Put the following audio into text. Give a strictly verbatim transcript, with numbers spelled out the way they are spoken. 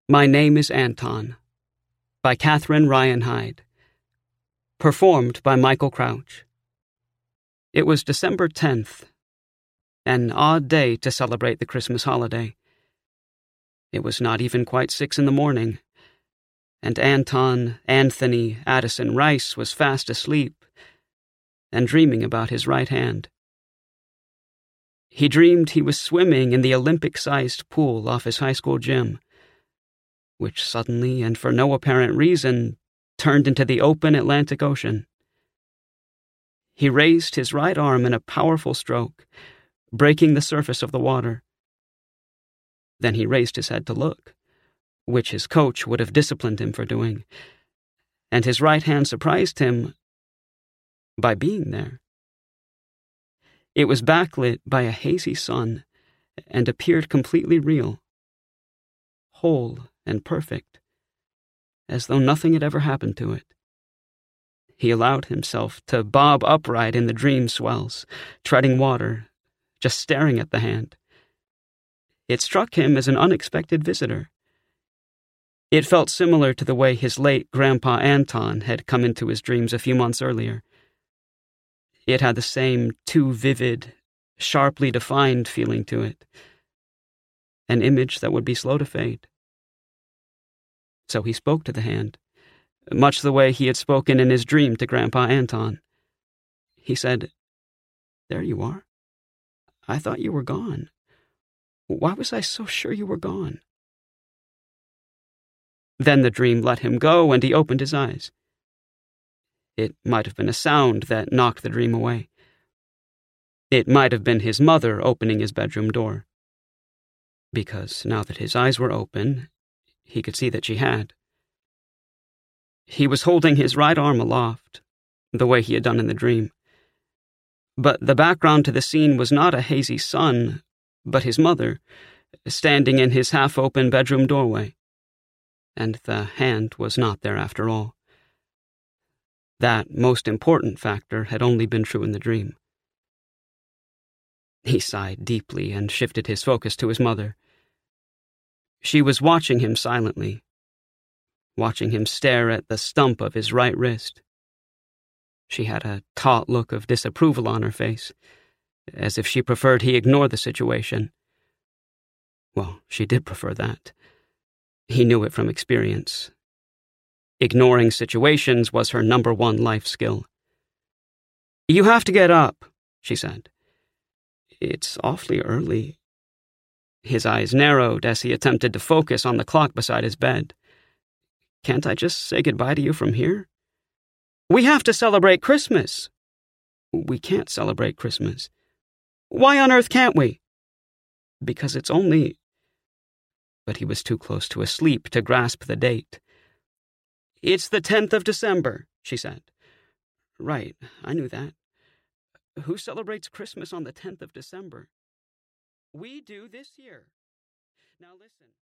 My Name is Anton, by Catherine Ryan Hyde. Performed by Michael Crouch. It was December tenth, an odd day to celebrate the Christmas holiday. It was not even quite six in the morning, and Anton Anthony Addison Rice was fast asleep and dreaming about his right hand. He dreamed he was swimming in the Olympic-sized pool off his high school gym, which suddenly and for no apparent reason turned into the open Atlantic Ocean. He raised his right arm in a powerful stroke, breaking the surface of the water. Then he raised his head to look, which his coach would have disciplined him for doing, and his right hand surprised him by being there. It was backlit by a hazy sun and appeared completely real, whole and perfect, as though nothing had ever happened to it. He allowed himself to bob upright in the dream swells, treading water, just staring at the hand. It struck him as an unexpected visitor. It felt similar to the way his late Grandpa Anton had come into his dreams a few months earlier. It had the same too vivid, sharply defined feeling to it, an image that would be slow to fade. So he spoke to the hand, much the way he had spoken in his dream to Grandpa Anton. He said, "There you are. I thought you were gone. Why was I so sure you were gone?" Then the dream let him go, and he opened his eyes. It might have been a sound that knocked the dream away. It might have been his mother opening his bedroom door, because now that his eyes were open, he could see that she had. He was holding his right arm aloft, the way he had done in the dream. But the background to the scene was not a hazy sun, but his mother, standing in his half-open bedroom doorway. And the hand was not there after all. That most important factor had only been true in the dream. He sighed deeply and shifted his focus to his mother. She was watching him silently, watching him stare at the stump of his right wrist. She had a taut look of disapproval on her face, as if she preferred he ignore the situation. Well, she did prefer that. He knew it from experience. Ignoring situations was her number one life skill. "You have to get up," she said. "It's awfully early." His eyes narrowed as he attempted to focus on the clock beside his bed. "Can't I just say goodbye to you from here?" "We have to celebrate Christmas." "We can't celebrate Christmas." "Why on earth can't we?" "Because it's only—" But he was too close to asleep to grasp the date. "It's the tenth of December, she said. "Right, I knew that. Who celebrates Christmas on the tenth of December?" "We do this year. Now listen."